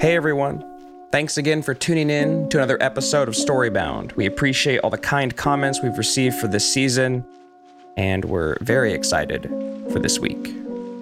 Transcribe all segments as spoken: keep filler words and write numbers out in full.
Hey everyone. Thanks again for tuning in to another episode of Storybound. We appreciate all the kind comments we've received for this season, and we're very excited for this week.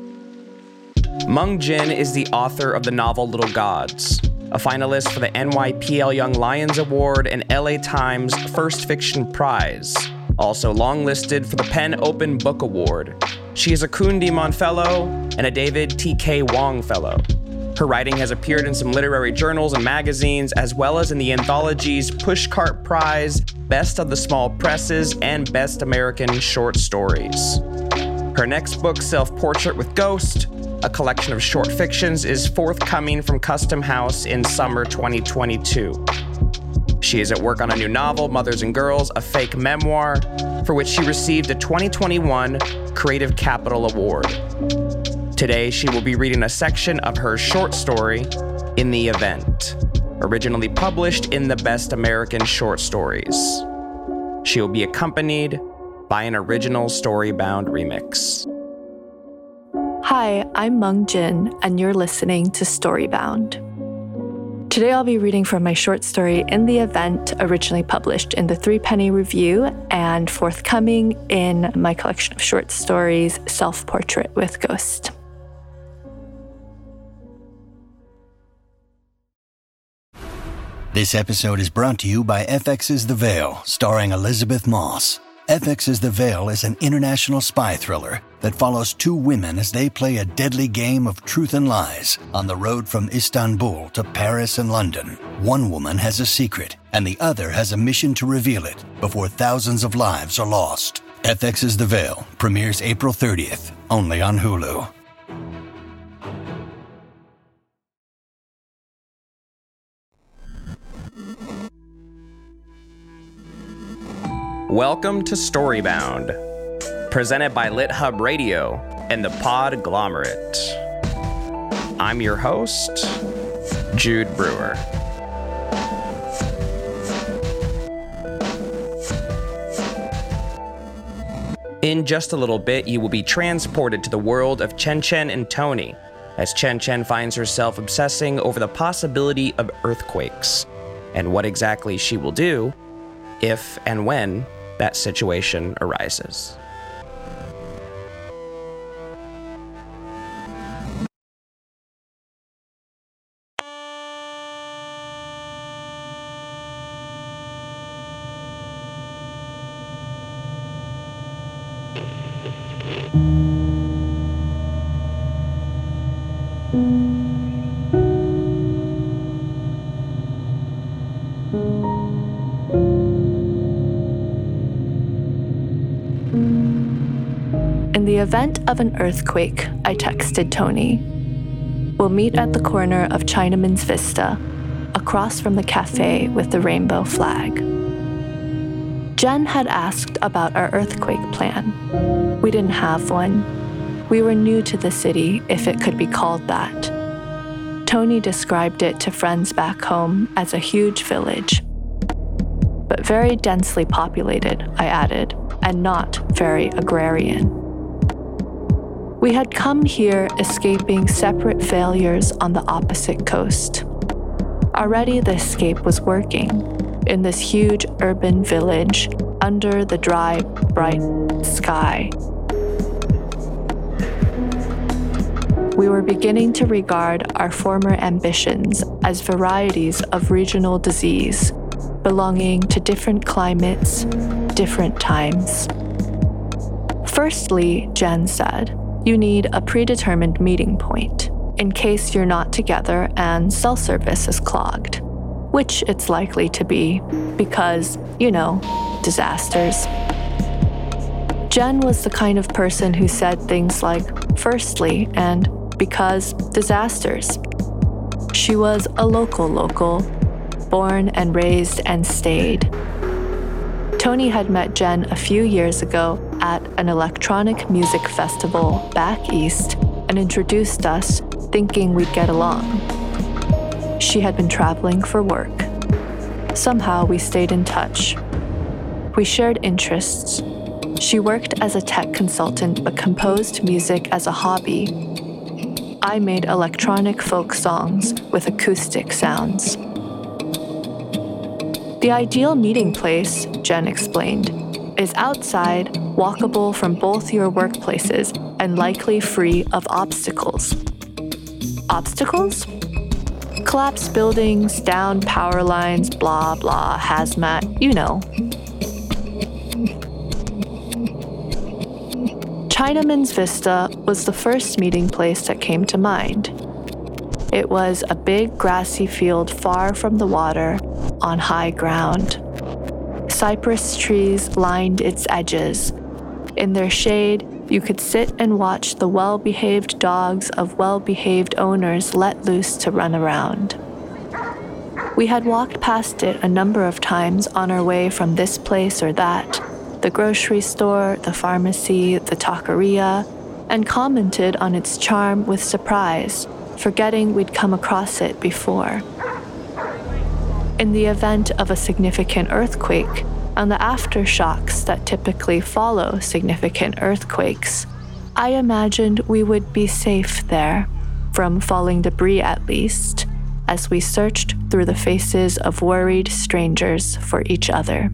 Mung Jin is the author of the novel Little Gods, a finalist for the N Y P L Young Lions Award and L A Times First Fiction Prize, also longlisted for the PEN Open Book Award. She is a Kuhn Dimon Fellow and a David T K Wong Fellow. Her writing has appeared in some literary journals and magazines, as well as in the anthologies Pushcart Prize, Best of the Small Presses, and Best American Short Stories. Her next book, Self-Portrait with Ghost, a collection of short fictions, is forthcoming from Custom House in summer twenty twenty-two. She is at work on a new novel, Mothers and Girls, a fake memoir, for which she received a twenty twenty-one Creative Capital Award. Today, she will be reading a section of her short story, In the Event, originally published in the Best American Short Stories. She will be accompanied by an original Storybound remix. Hi, I'm Mung Jin, and you're listening to Storybound. Today I'll be reading from my short story, In the Event, originally published in the Three Penny Review and forthcoming in my collection of short stories, Self-Portrait with Ghost. This episode is brought to you by F X's The Veil, starring Elizabeth Moss. F X's The Veil is an international spy thriller that follows two women as they play a deadly game of truth and lies on the road from Istanbul to Paris and London. One woman has a secret, and the other has a mission to reveal it before thousands of lives are lost. F X's The Veil premieres April thirtieth, only on Hulu. Welcome to Storybound, presented by LitHub Radio and the Podglomerate. I'm your host, Jude Brewer. In just a little bit, you will be transported to the world of Chen Chen and Tony, as Chen Chen finds herself obsessing over the possibility of earthquakes, and what exactly she will do if and when that situation arises. In the event of an earthquake, I texted Tony. We'll meet at the corner of Chinaman's Vista, across from the cafe with the rainbow flag. Jen had asked about our earthquake plan. We didn't have one. We were new to the city, if it could be called that. Tony described it to friends back home as a huge village. But very densely populated, I added, and not very agrarian. We had come here escaping separate failures on the opposite coast. Already the escape was working in this huge urban village under the dry, bright sky. We were beginning to regard our former ambitions as varieties of regional disease, belonging to different climates, different times. Firstly, Jen said, you need a predetermined meeting point in case you're not together and cell service is clogged, which it's likely to be because, you know, disasters. Jen was the kind of person who said things like, firstly, and because disasters. She was a local local, born and raised and stayed. Tony had met Jen a few years ago at an electronic music festival back east and introduced us, thinking we'd get along. She had been traveling for work. Somehow we stayed in touch. We shared interests. She worked as a tech consultant but composed music as a hobby. I made electronic folk songs with acoustic sounds. The ideal meeting place, Jen explained, is outside, walkable from both your workplaces, and likely free of obstacles. Obstacles? Collapsed buildings, down power lines, blah, blah, hazmat, you know. Chinaman's Vista was the first meeting place that came to mind. It was a big grassy field far from the water, on high ground. Cypress trees lined its edges. In their shade, you could sit and watch the well-behaved dogs of well-behaved owners let loose to run around. We had walked past it a number of times on our way from this place or that, the grocery store, the pharmacy, the taqueria, and commented on its charm with surprise, forgetting we'd come across it before. In the event of a significant earthquake, and the aftershocks that typically follow significant earthquakes, I imagined we would be safe there, from falling debris at least, as we searched through the faces of worried strangers for each other.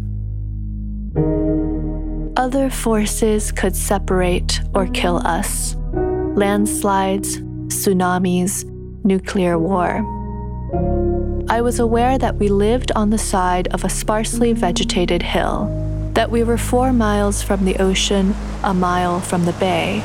Other forces could separate or kill us. Landslides, tsunamis, nuclear war. I was aware that we lived on the side of a sparsely vegetated hill, that we were four miles from the ocean, a mile from the bay.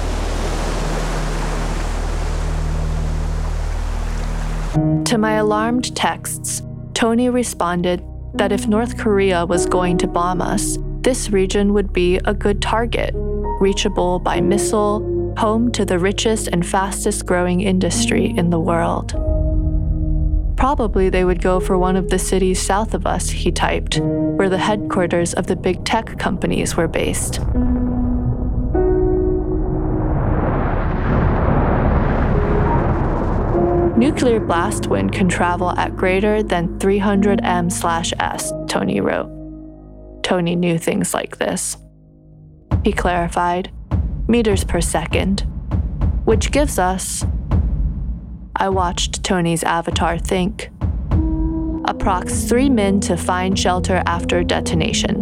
To my alarmed texts, Tony responded that if North Korea was going to bomb us, this region would be a good target, reachable by missile, home to the richest and fastest growing industry in the world. Probably they would go for one of the cities south of us, he typed, where the headquarters of the big tech companies were based. Nuclear blast wind can travel at greater than three hundred meters per second, Tony wrote. Tony knew things like this. He clarified, meters per second, which gives us, I watched Tony's avatar think, approx three min to find shelter after detonation.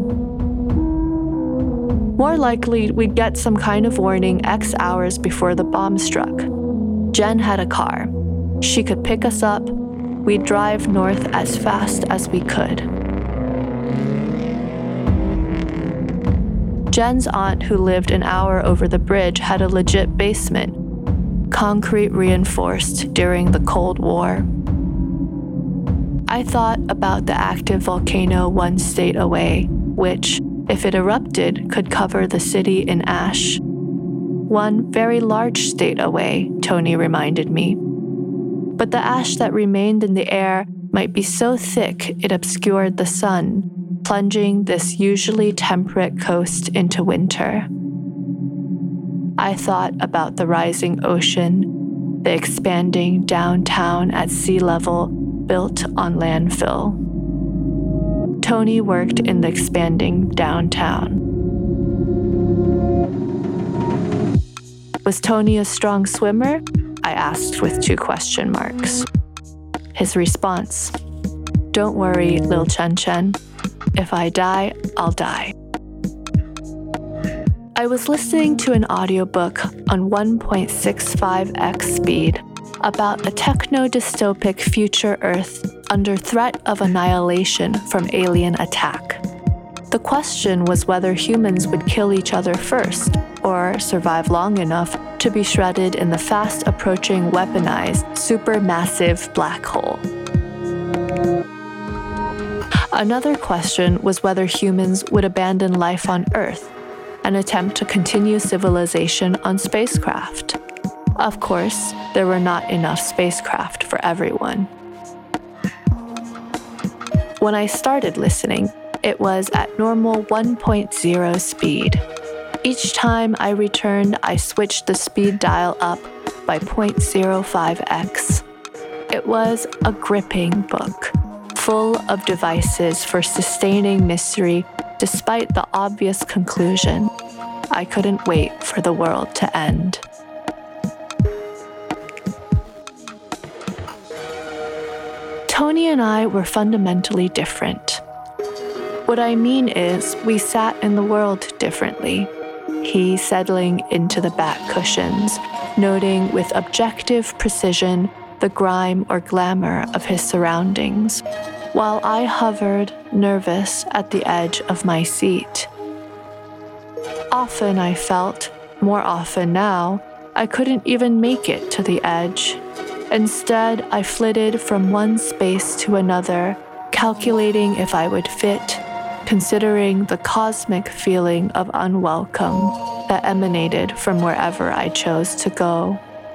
More likely, we'd get some kind of warning X hours before the bomb struck. Jen had a car. She could pick us up. We'd drive north as fast as we could. Jen's aunt, who lived an hour over the bridge, had a legit basement, concrete reinforced during the Cold War. I thought about the active volcano one state away, which, if it erupted, could cover the city in ash. One very large state away, Tony reminded me. But the ash that remained in the air might be so thick it obscured the sun, plunging this usually temperate coast into winter. I thought about the rising ocean, the expanding downtown at sea level built on landfill. Tony worked in the expanding downtown. Was Tony a strong swimmer? I asked with two question marks. His response, don't worry, Lil Chen Chen. If I die, I'll die. I was listening to an audiobook on one point six five x speed about a techno-dystopic future Earth under threat of annihilation from alien attack. The question was whether humans would kill each other first or survive long enough to be shredded in the fast-approaching weaponized supermassive black hole. Another question was whether humans would abandon life on Earth and attempt to continue civilization on spacecraft. Of course, there were not enough spacecraft for everyone. When I started listening, it was at normal one point oh speed. Each time I returned, I switched the speed dial up by zero point zero five x. It was a gripping book, full of devices for sustaining mystery despite the obvious conclusion. I couldn't wait for the world to end. Tony and I were fundamentally different. What I mean is, we sat in the world differently. He settling into the back cushions, noting with objective precision the grime or glamour of his surroundings, while I hovered, nervous, at the edge of my seat. Often I felt, more often now, I couldn't even make it to the edge. Instead, I flitted from one space to another, calculating if I would fit, considering the cosmic feeling of unwelcome that emanated from wherever I chose to go.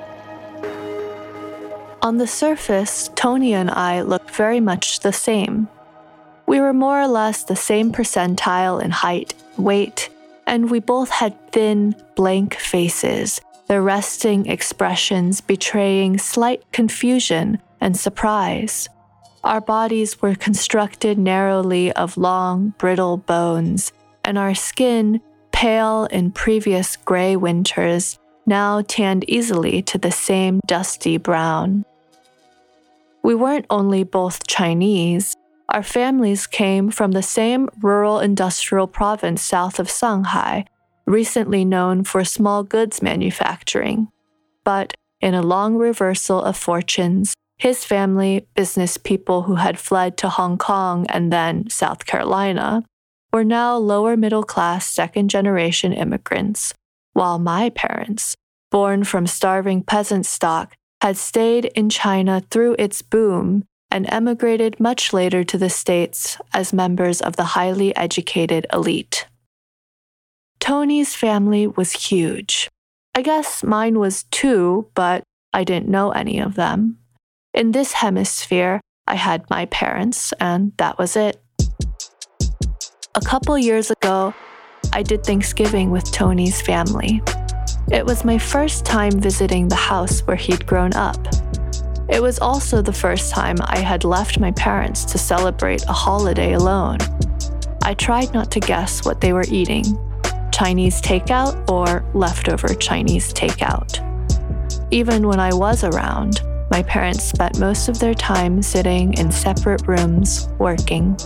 On the surface, Tony and I looked very much the same. We were more or less the same percentile in height, weight, and we both had thin, blank faces, their resting expressions betraying slight confusion and surprise. Our bodies were constructed narrowly of long, brittle bones, and our skin, pale in previous gray winters, now tanned easily to the same dusty brown. We weren't only both Chinese. Our families came from the same rural industrial province south of Shanghai, recently known for small goods manufacturing. But in a long reversal of fortunes, his family, business people who had fled to Hong Kong and then South Carolina, were now lower-middle-class second-generation immigrants, while my parents, born from starving peasant stock, had stayed in China through its boom and emigrated much later to the States as members of the highly educated elite. Tony's family was huge. I guess mine was too, but I didn't know any of them. In this hemisphere, I had my parents, and that was it. A couple years ago, I did Thanksgiving with Tony's family. It was my first time visiting the house where he'd grown up. It was also the first time I had left my parents to celebrate a holiday alone. I tried not to guess what they were eating, Chinese takeout or leftover Chinese takeout. Even when I was around, my parents spent most of their time sitting in separate rooms, working.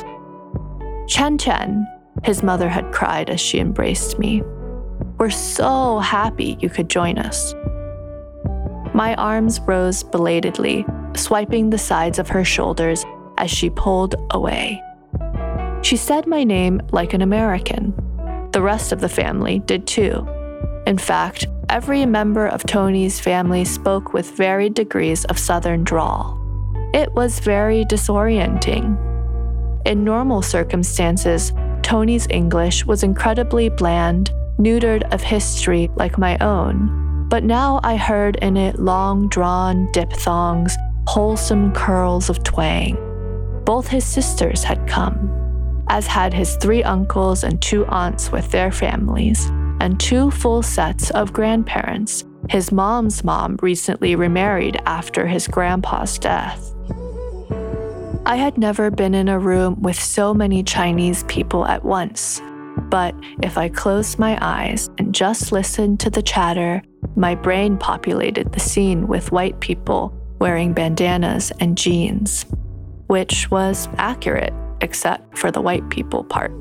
Chen Chen, his mother had cried as she embraced me. We're so happy you could join us. My arms rose belatedly, swiping the sides of her shoulders as she pulled away. She said my name like an American. The rest of the family did too. In fact, every member of Tony's family spoke with varied degrees of Southern drawl. It was very disorienting. In normal circumstances, Tony's English was incredibly bland, neutered of history like my own, but now I heard in it long-drawn diphthongs, wholesome curls of twang. Both his sisters had come, as had his three uncles and two aunts with their families, and two full sets of grandparents. His mom's mom recently remarried after his grandpa's death. I had never been in a room with so many Chinese people at once, but if I closed my eyes and just listened to the chatter, my brain populated the scene with white people wearing bandanas and jeans, which was accurate, except for the white people part.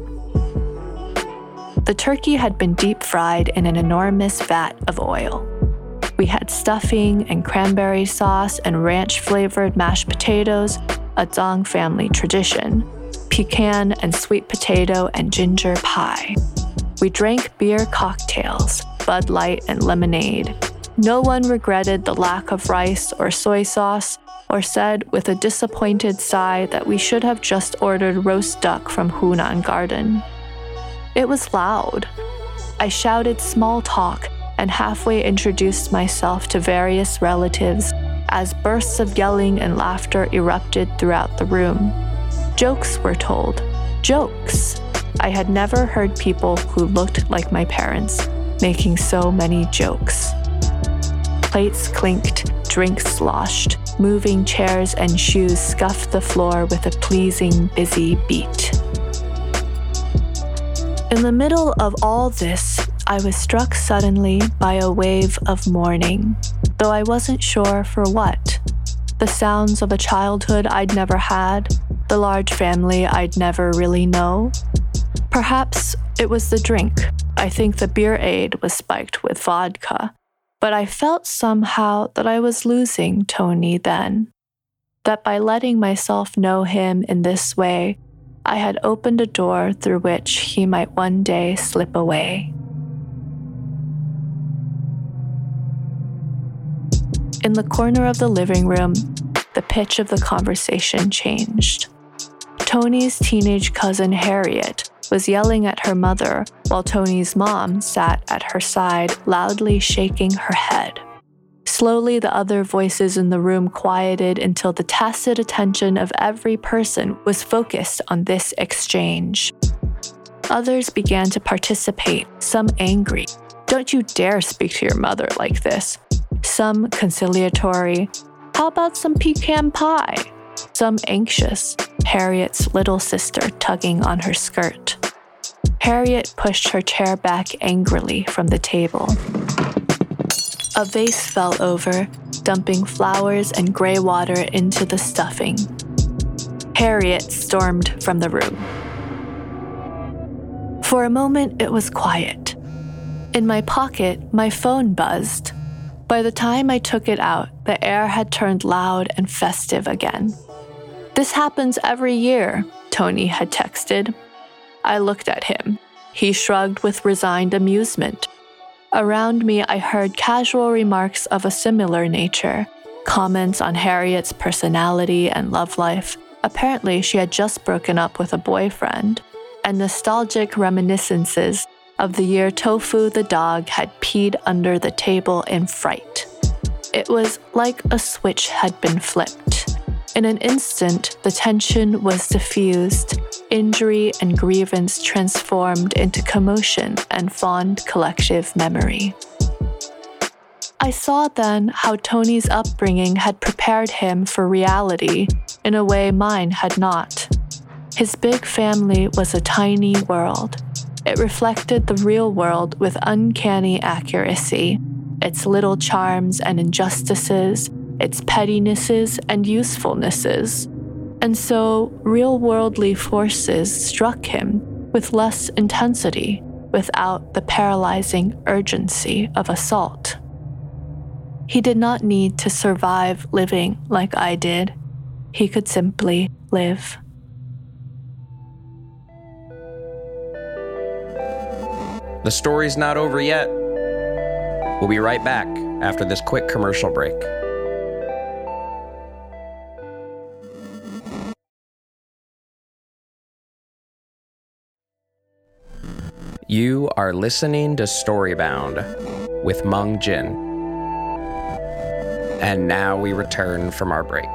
The turkey had been deep fried in an enormous vat of oil. We had stuffing and cranberry sauce and ranch-flavored mashed potatoes, a Zhang family tradition, pecan and sweet potato and ginger pie. We drank beer cocktails, Bud Light and lemonade. No one regretted the lack of rice or soy sauce, or said with a disappointed sigh that we should have just ordered roast duck from Hunan Garden. It was loud. I shouted small talk and halfway introduced myself to various relatives as bursts of yelling and laughter erupted throughout the room. Jokes were told. Jokes! I had never heard people who looked like my parents making so many jokes. Plates clinked, drinks sloshed, moving chairs and shoes scuffed the floor with a pleasing, busy beat. In the middle of all this, I was struck suddenly by a wave of mourning, though I wasn't sure for what. The sounds of a childhood I'd never had, the large family I'd never really know. Perhaps it was the drink. I think the beer aid was spiked with vodka. But I felt somehow that I was losing Tony then. That by letting myself know him in this way, I had opened a door through which he might one day slip away. In the corner of the living room, the pitch of the conversation changed. Tony's teenage cousin Harriet was yelling at her mother while Tony's mom sat at her side, loudly shaking her head. Slowly, the other voices in the room quieted until the tacit attention of every person was focused on this exchange. Others began to participate, some angry. "Don't you dare speak to your mother like this." Some conciliatory. "How about some pecan pie?" Some anxious, Harriet's little sister tugging on her skirt. Harriet pushed her chair back angrily from the table. A vase fell over, dumping flowers and gray water into the stuffing. Harriet stormed from the room. For a moment, it was quiet. In my pocket, my phone buzzed. By the time I took it out, the air had turned loud and festive again. "This happens every year," Tony had texted. I looked at him. He shrugged with resigned amusement. Around me, I heard casual remarks of a similar nature, comments on Harriet's personality and love life. Apparently, she had just broken up with a boyfriend, and nostalgic reminiscences of the year Tofu the dog had peed under the table in fright. It was like a switch had been flipped. In an instant, the tension was diffused, injury and grievance transformed into commotion and fond collective memory. I saw then how Tony's upbringing had prepared him for reality in a way mine had not. His big family was a tiny world. It reflected the real world with uncanny accuracy, its little charms and injustices, its pettinesses and usefulnesses. And so real-worldly forces struck him with less intensity, without the paralyzing urgency of assault. He did not need to survive living like I did. He could simply live. The story's not over yet. We'll be right back after this quick commercial break. You are listening to Storybound with Meng Jin. And now we return from our break.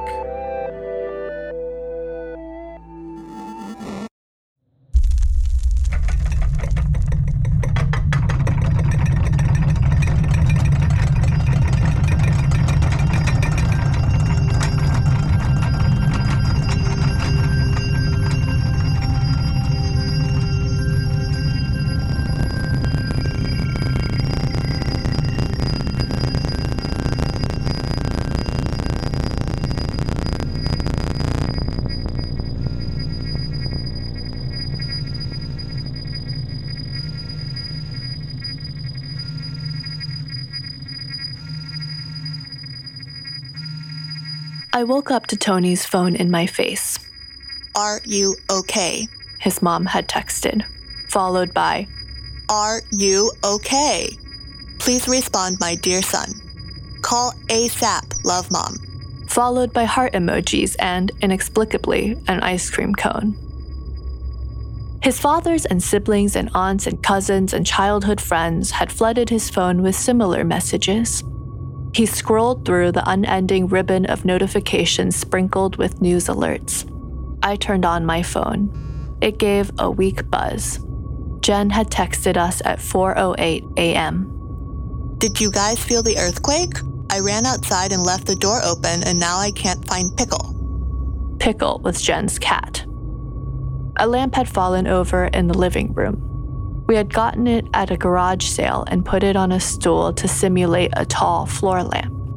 I woke up to Tony's phone in my face. "Are you okay?" His mom had texted, followed by, "Are you okay? Please respond, my dear son. Call ASAP, love mom." Followed by heart emojis and, inexplicably, an ice cream cone. His fathers and siblings and aunts and cousins and childhood friends had flooded his phone with similar messages. He scrolled through the unending ribbon of notifications sprinkled with news alerts. I turned on my phone. It gave a weak buzz. Jen had texted us at four oh eight a.m. "Did you guys feel the earthquake? I ran outside and left the door open, and now I can't find Pickle." Pickle was Jen's cat. A lamp had fallen over in the living room. We had gotten it at a garage sale and put it on a stool to simulate a tall floor lamp.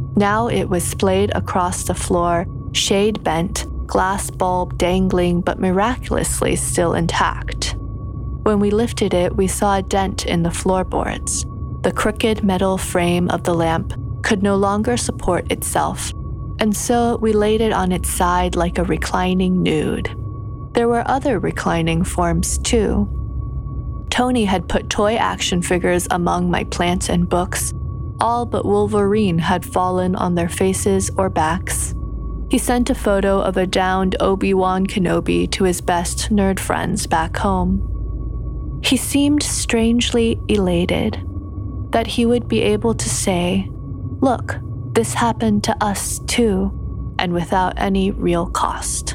Now it was splayed across the floor, shade bent, glass bulb dangling but miraculously still intact. When we lifted it, we saw a dent in the floorboards. The crooked metal frame of the lamp could no longer support itself, and so we laid it on its side like a reclining nude. There were other reclining forms too. Tony had put toy action figures among my plants and books. All but Wolverine had fallen on their faces or backs. He sent a photo of a downed Obi-Wan Kenobi to his best nerd friends back home. He seemed strangely elated that he would be able to say, "Look, this happened to us too," and without any real cost.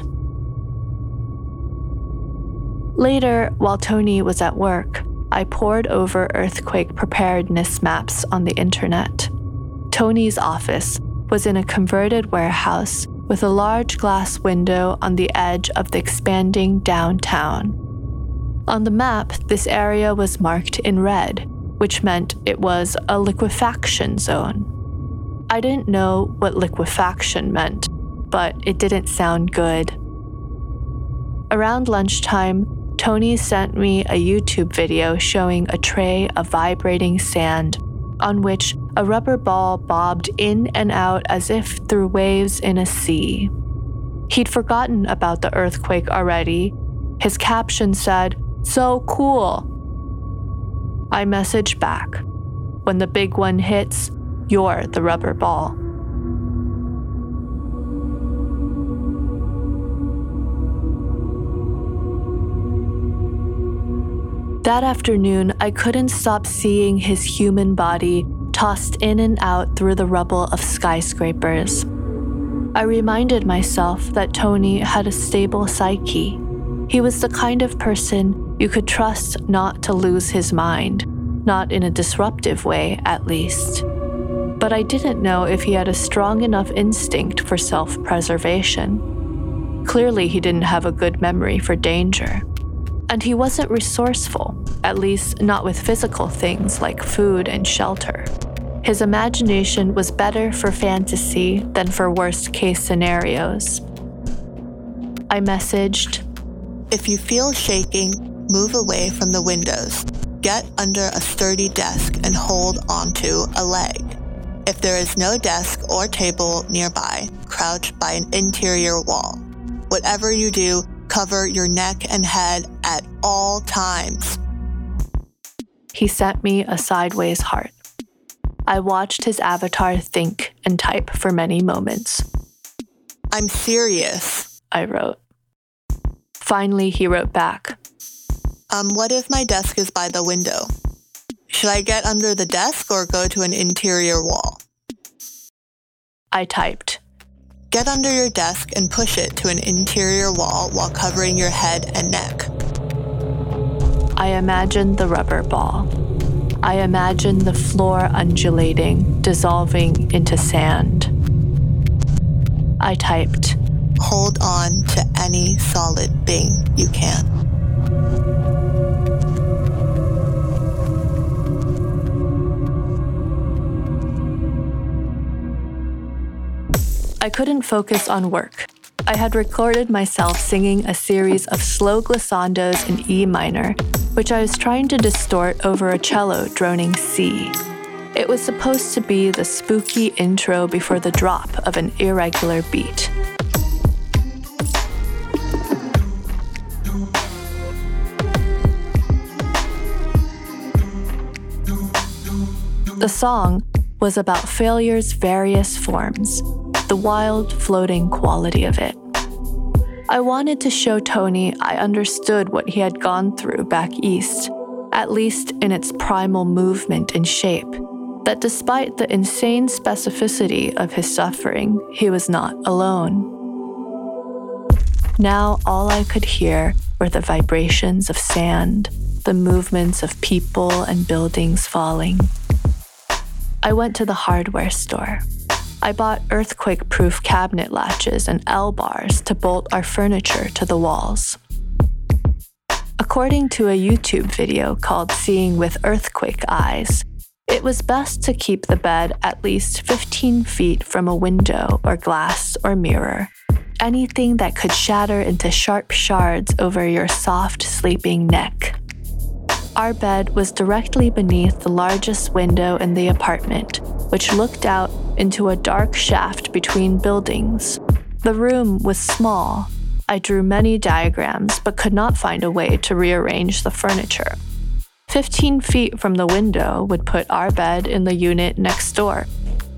Later, while Tony was at work, I pored over earthquake preparedness maps on the internet. Tony's office was in a converted warehouse with a large glass window on the edge of the expanding downtown. On the map, this area was marked in red, which meant it was a liquefaction zone. I didn't know what liquefaction meant, but it didn't sound good. Around lunchtime, Tony sent me a YouTube video showing a tray of vibrating sand on which a rubber ball bobbed in and out as if through waves in a sea. He'd forgotten about the earthquake already. His caption said, "So cool." I messaged back, "When the big one hits, you're the rubber ball." That afternoon, I couldn't stop seeing his human body tossed in and out through the rubble of skyscrapers. I reminded myself that Tony had a stable psyche. He was the kind of person you could trust not to lose his mind, not in a disruptive way, at least. But I didn't know if he had a strong enough instinct for self-preservation. Clearly, he didn't have a good memory for danger. And he wasn't resourceful, at least not with physical things like food and shelter. His imagination was better for fantasy than for worst-case scenarios. I messaged, "If you feel shaking, move away from the windows. Get under a sturdy desk and hold onto a leg. If there is no desk or table nearby, crouch by an interior wall. Whatever you do, cover your neck and head at all times." He sent me a sideways heart. I watched his avatar think and type for many moments. "I'm serious," I wrote. Finally, he wrote back, Um, what if my desk is by the window? Should I get under the desk or go to an interior wall?" I typed, "Get under your desk and push it to an interior wall while covering your head and neck." I imagined the rubber ball. I imagined the floor undulating, dissolving into sand. I typed, "Hold on to any solid thing you can." I couldn't focus on work. I had recorded myself singing a series of slow glissandos in E minor, which I was trying to distort over a cello droning C. It was supposed to be the spooky intro before the drop of an irregular beat. The song was about failure's various forms, the wild, floating quality of it. I wanted to show Tony I understood what he had gone through back east, at least in its primal movement and shape, that despite the insane specificity of his suffering, he was not alone. Now all I could hear were the vibrations of sand, the movements of people and buildings falling. I went to the hardware store. I bought earthquake-proof cabinet latches and L-bars to bolt our furniture to the walls. According to a YouTube video called Seeing with Earthquake Eyes, It was best to keep the bed at least fifteen feet from a window or glass or mirror, anything that could shatter into sharp shards over your soft, sleeping neck. Our bed was directly beneath the largest window in the apartment, which looked out into a dark shaft between buildings. The room was small. I drew many diagrams but could not find a way to rearrange the furniture. Fifteen feet from the window would put our bed in the unit next door.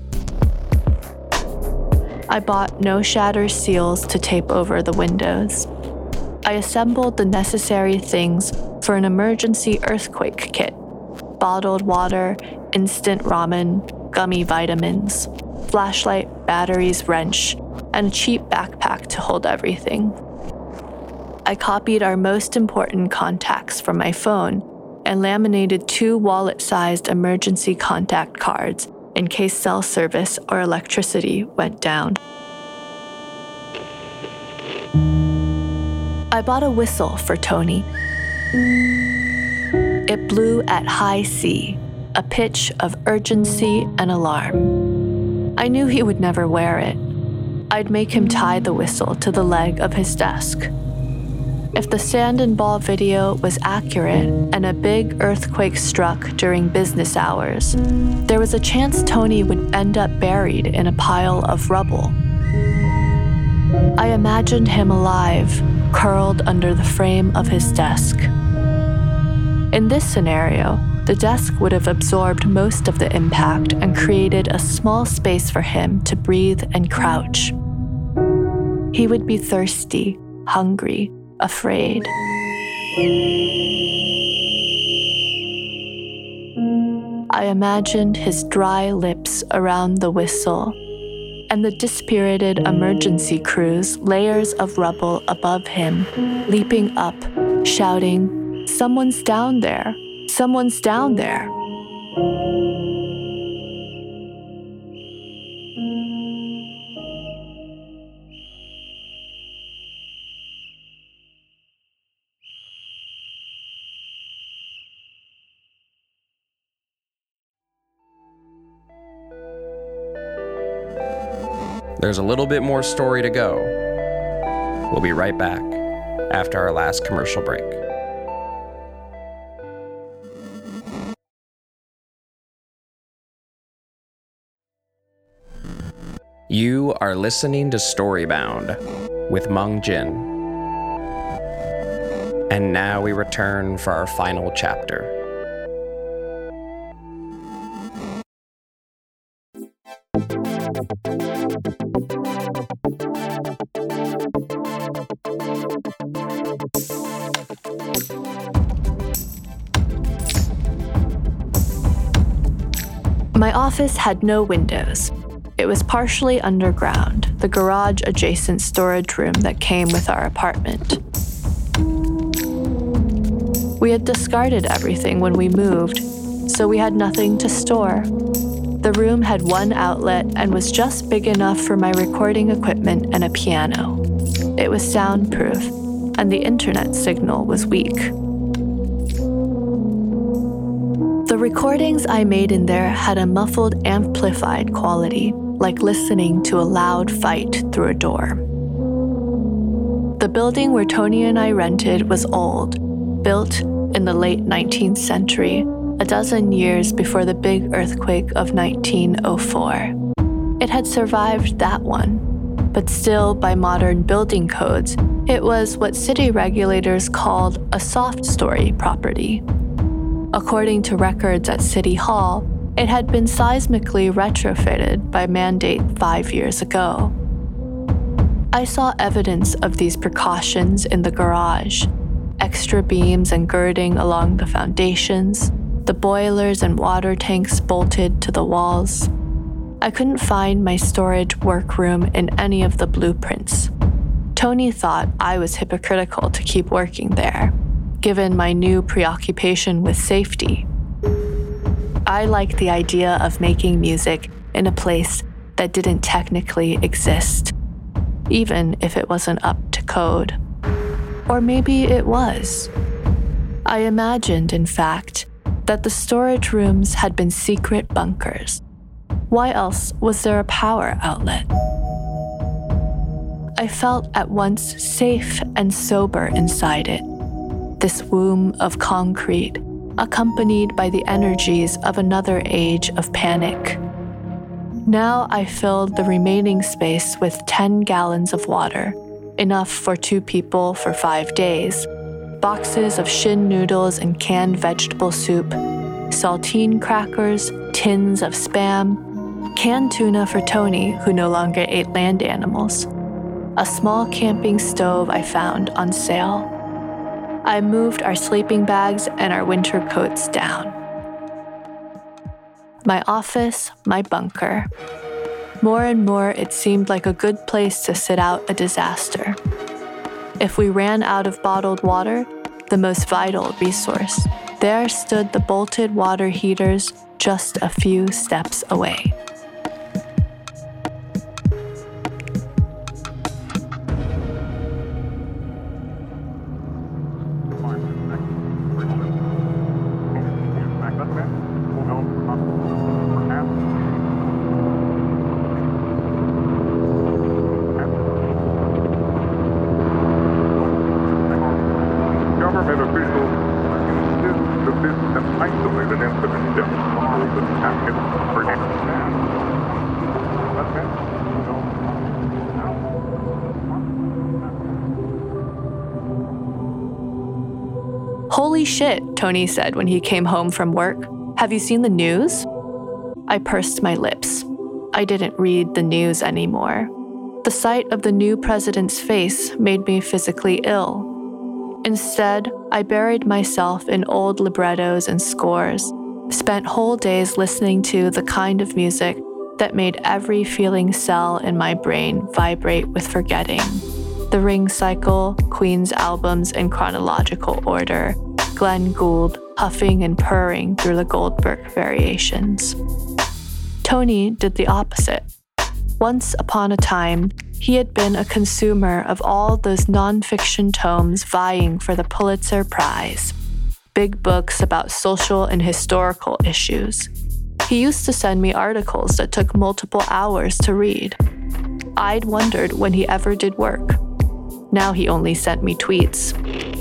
I bought no-shatter seals to tape over the windows. I assembled the necessary things for an emergency earthquake kit: bottled water, instant ramen, gummy vitamins, flashlight, batteries, wrench, and a cheap backpack to hold everything. I copied our most important contacts from my phone and laminated two wallet-sized emergency contact cards in case cell service or electricity went down. I bought a whistle for Tony. It blew at high C, a pitch of urgency and alarm. I knew he would never wear it. I'd make him tie the whistle to the leg of his desk. If the sand and ball video was accurate and a big earthquake struck during business hours, there was a chance Tony would end up buried in a pile of rubble. I imagined him alive, curled under the frame of his desk. In this scenario, the desk would have absorbed most of the impact and created a small space for him to breathe and crouch. He would be thirsty, hungry, afraid. I imagined his dry lips around the whistle, and the dispirited emergency crews, layers of rubble above him, leaping up, shouting, "Someone's down there! Someone's down there!" There's a little bit more story to go. We'll be right back after our last commercial break. You are listening to Storybound with Mung Jin. And now we return for our final chapter. My office had no windows. It was partially underground, the garage-adjacent storage room that came with our apartment. We had discarded everything when we moved, so we had nothing to store. The room had one outlet and was just big enough for my recording equipment and a piano. It was soundproof, and the internet signal was weak. The recordings I made in there had a muffled, amplified quality, like listening to a loud fight through a door. The building where Tony and I rented was old, built in the late nineteenth century, a dozen years before the big earthquake of nineteen oh four. It had survived that one, but still, by modern building codes, it was what city regulators called a soft story property. According to records at City Hall, it had been seismically retrofitted by mandate five years ago. I saw evidence of these precautions in the garage: extra beams and girding along the foundations, the boilers and water tanks bolted to the walls. I couldn't find my storage workroom in any of the blueprints. Tony thought I was hypocritical to keep working there, given my new preoccupation with safety. I liked the idea of making music in a place that didn't technically exist, even if it wasn't up to code. Or maybe it was. I imagined, in fact, that the storage rooms had been secret bunkers. Why else was there a power outlet? I felt at once safe and sober inside it, this womb of concrete, accompanied by the energies of another age of panic. Now I filled the remaining space with ten gallons of water, enough for two people for five days, boxes of shin noodles and canned vegetable soup, saltine crackers, tins of Spam, canned tuna for Tony, who no longer ate land animals, a small camping stove I found on sale. I moved our sleeping bags and our winter coats down. My office, my bunker. More and more, it seemed like a good place to sit out a disaster. If we ran out of bottled water, the most vital resource, there stood the bolted water heaters just a few steps away. Government officials insist that this is an isolated incident that involves an active Holy shit, Tony said when he came home from work. Have you seen the news? I pursed my lips. I didn't read the news anymore. The sight of the new president's face made me physically ill. Instead, I buried myself in old librettos and scores, spent whole days listening to the kind of music that made every feeling cell in my brain vibrate with forgetting. The Ring Cycle, Queen's albums in chronological order, Glenn Gould huffing and purring through the Goldberg variations. Tony did the opposite. Once upon a time, he had been a consumer of all those nonfiction tomes vying for the Pulitzer Prize, big books about social and historical issues. He used to send me articles that took multiple hours to read. I'd wondered when he ever did work. Now he only sent me tweets.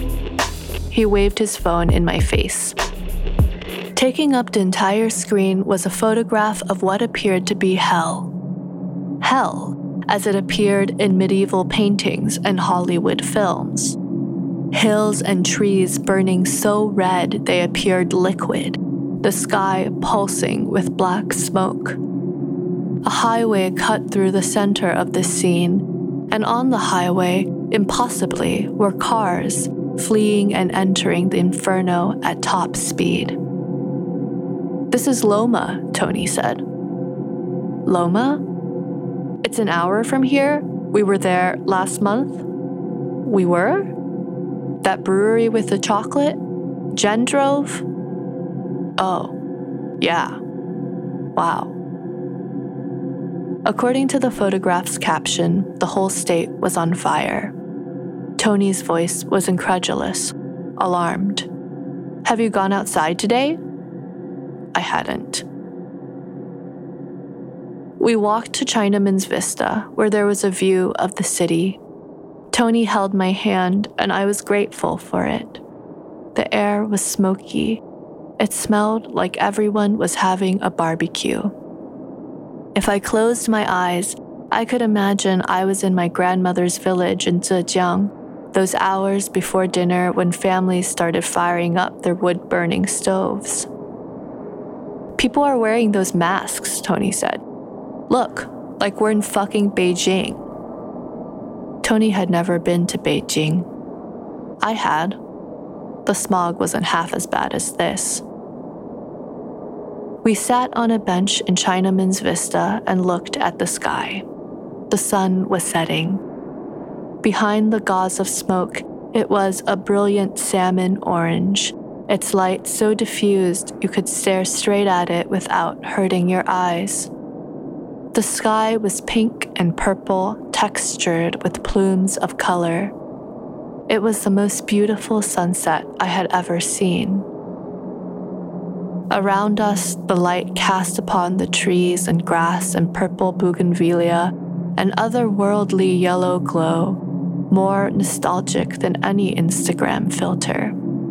He waved his phone in my face. Taking up the entire screen was a photograph of what appeared to be hell. Hell, as it appeared in medieval paintings and Hollywood films. Hills and trees burning so red they appeared liquid, the sky pulsing with black smoke. A highway cut through the center of the scene, and on the highway, impossibly, were cars fleeing and entering the inferno at top speed. "This is Loma," Tony said. "Loma? It's an hour from here? We were there last month?" "We were? That brewery with the chocolate? Jen drove?" "Oh, yeah. Wow." According to the photograph's caption, the whole state was on fire. Tony's voice was incredulous, alarmed. "Have you gone outside today?" I hadn't. We walked to Chinaman's Vista, where there was a view of the city. Tony held my hand, and I was grateful for it. The air was smoky. It smelled like everyone was having a barbecue. If I closed my eyes, I could imagine I was in my grandmother's village in Zhejiang, those hours before dinner when families started firing up their wood-burning stoves. "People are wearing those masks," Tony said. "Look, like we're in fucking Beijing." Tony had never been to Beijing. I had. The smog wasn't half as bad as this. We sat on a bench in Chinaman's Vista and looked at the sky. The sun was setting. Behind the gauze of smoke, it was a brilliant salmon orange, its light so diffused you could stare straight at it without hurting your eyes. The sky was pink and purple, textured with plumes of color. It was the most beautiful sunset I had ever seen. Around us, the light cast upon the trees and grass and purple bougainvillea and otherworldly yellow glow, more nostalgic than any Instagram filter.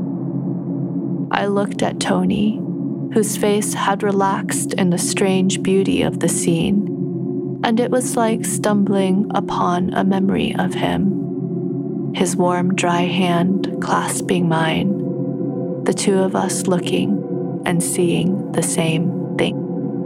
I looked at Tony, whose face had relaxed in the strange beauty of the scene, and it was like stumbling upon a memory of him. His warm, dry hand clasping mine, the two of us looking and seeing the same thing.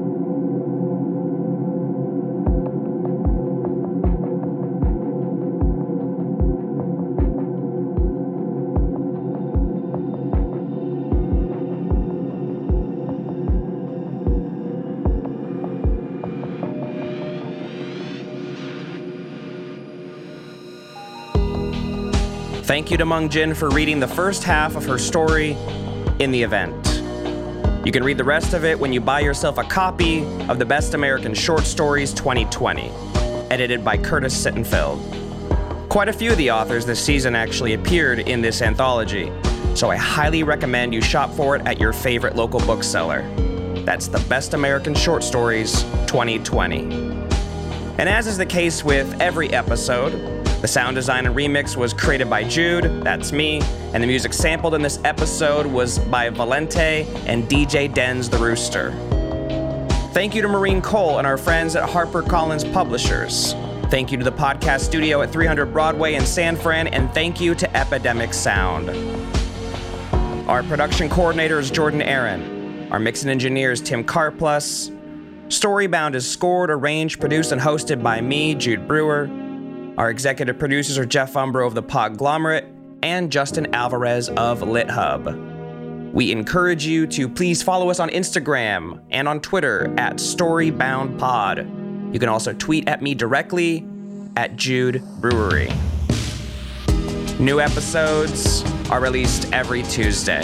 Thank you to Mung Jin for reading the first half of her story in the event. You can read the rest of it when you buy yourself a copy of the Best American Short Stories twenty twenty, edited by Curtis Sittenfeld. Quite a few of the authors this season actually appeared in this anthology, so I highly recommend you shop for it at your favorite local bookseller. That's the Best American Short Stories twenty twenty. And as is the case with every episode, the sound design and remix was created by Jude, that's me, and the music sampled in this episode was by Valente and D J Denz the Rooster. Thank you to Maureen Cole and our friends at HarperCollins Publishers. Thank you to the podcast studio at three hundred Broadway in San Fran, and thank you to Epidemic Sound. Our production coordinator is Jordan Aaron. Our mixing engineer is Tim Carplus. Storybound is scored, arranged, produced, and hosted by me, Jude Brewer. Our executive producers are Jeff Umbro of The Podglomerate and Justin Alvarez of LitHub. We encourage you to please follow us on Instagram and on Twitter at StoryboundPod. You can also tweet at me directly at Jude Brewery. New episodes are released every Tuesday.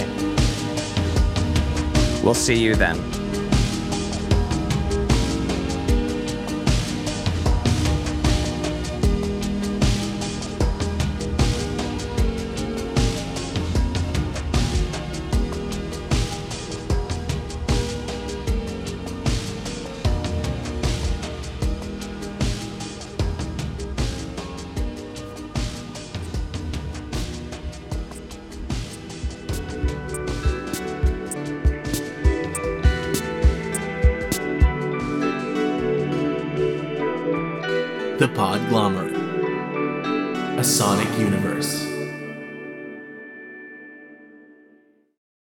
We'll see you then. The Podglomerate, a sonic universe.